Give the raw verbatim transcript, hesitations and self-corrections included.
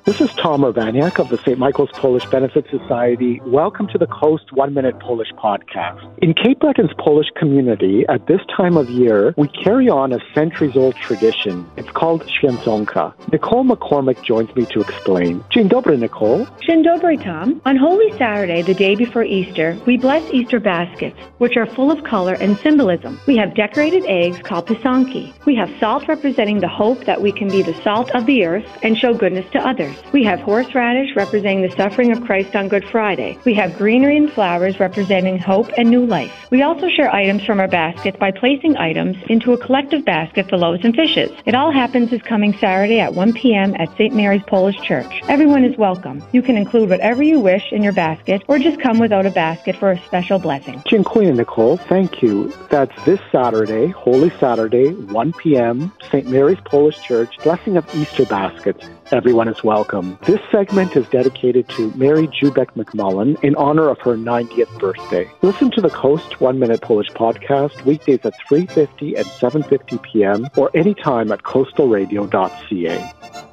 This is Tom Urbaniak of the Saint Michael's Polish Benefit Society. Welcome to the Coast One Minute Polish Podcast. In Cape Breton's Polish community, at this time of year, we carry on a centuries-old tradition. It's called Święconka. Nicole McCormick joins me to explain. Dzień dobry, Nicole. Dzień dobry, Tom. On Holy Saturday, the day before Easter, we bless Easter baskets, which are full of color and symbolism. We have decorated eggs called pisanki. We have salt representing the hope that we can be the salt of the earth and show goodness to others. We have horseradish representing the suffering of Christ on Good Friday. We have greenery and flowers representing hope and new life. We also share items from our baskets by placing items into a collective basket for loaves and fishes. It all happens this coming Saturday at one p.m. at Saint Mary's Polish Church. Everyone is welcome. You can include whatever you wish in your basket or just come without a basket for a special blessing. Dziękuję, Nicole. Thank you. That's this Saturday, Holy Saturday, one p.m., Saint Mary's Polish Church, blessing of Easter baskets. Everyone is welcome. This segment is dedicated to Mary Jubeck McMullen in honor of her ninetieth birthday. Listen to the Coast One Minute Polish Podcast weekdays at three fifty and seven fifty p.m. or anytime at coastal radio dot c a.